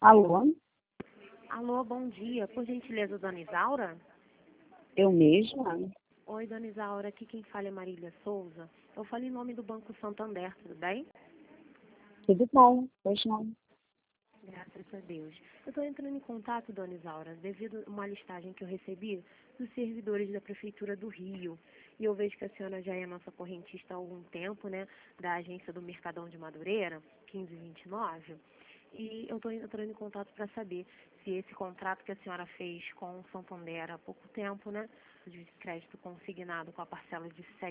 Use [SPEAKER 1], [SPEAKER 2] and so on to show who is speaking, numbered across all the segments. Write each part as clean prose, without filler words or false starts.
[SPEAKER 1] Alô?
[SPEAKER 2] Alô, bom dia. Por gentileza, dona Isaura?
[SPEAKER 1] Eu mesma?
[SPEAKER 2] Oi, dona Isaura. Aqui quem fala é Marília Souza. Eu falo em nome do Banco Santander, tudo bem?
[SPEAKER 1] Tudo bom? Pois não.
[SPEAKER 2] Graças a Deus. Eu estou entrando em contato, dona Isaura, devido a uma listagem que eu recebi dos servidores da Prefeitura do Rio. E eu vejo que a senhora já é nossa correntista há algum tempo, né, da agência do Mercadão de Madureira, 1529. E eu estou entrando em contato para saber se esse contrato que a senhora fez com o Santander há pouco tempo, né, de crédito consignado com a parcela de R$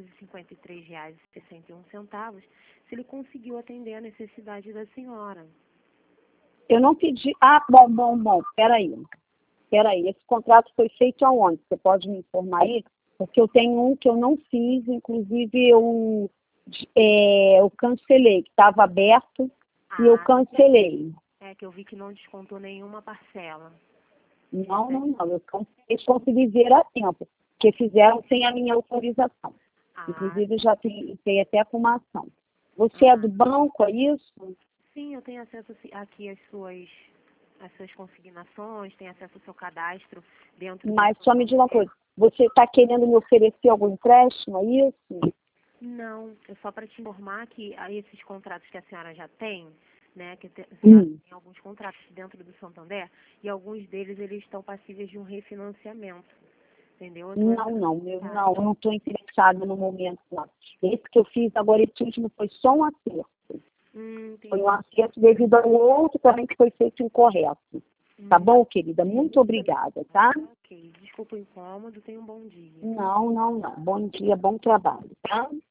[SPEAKER 2] 753,61, se ele conseguiu atender a necessidade da senhora.
[SPEAKER 1] Eu não pedi. Ah, bom. Peraí. Esse contrato foi feito aonde? Você pode me informar aí? Porque eu tenho um que eu não fiz, inclusive eu cancelei, que estava aberto e eu cancelei.
[SPEAKER 2] É que eu vi que não descontou nenhuma parcela.
[SPEAKER 1] Não. Eu cancelei, consegui ver a tempo, porque fizeram sem a minha autorização. Inclusive, eu já tem até com uma ação. Você é do banco, é isso?
[SPEAKER 2] Sim, eu tenho acesso aqui às suas consignações, tenho acesso ao seu cadastro dentro
[SPEAKER 1] Mas
[SPEAKER 2] do
[SPEAKER 1] só me diga uma coisa, você está querendo me oferecer algum empréstimo, é isso?
[SPEAKER 2] Não, é só para te informar que esses contratos que a senhora já tem, né, que a senhora tem alguns contratos dentro do Santander, e alguns deles eles estão passíveis de um refinanciamento, entendeu?
[SPEAKER 1] Eu não estou interessada no momento, não. Esse que eu fiz agora, esse último, foi só um acerto. Foi um acerto devido ao outro também que foi feito incorreto. Tá bom, querida? Muito obrigada, tá?
[SPEAKER 2] Ok, desculpa o incômodo, tenha um bom dia.
[SPEAKER 1] Não. Bom dia, bom trabalho, tá?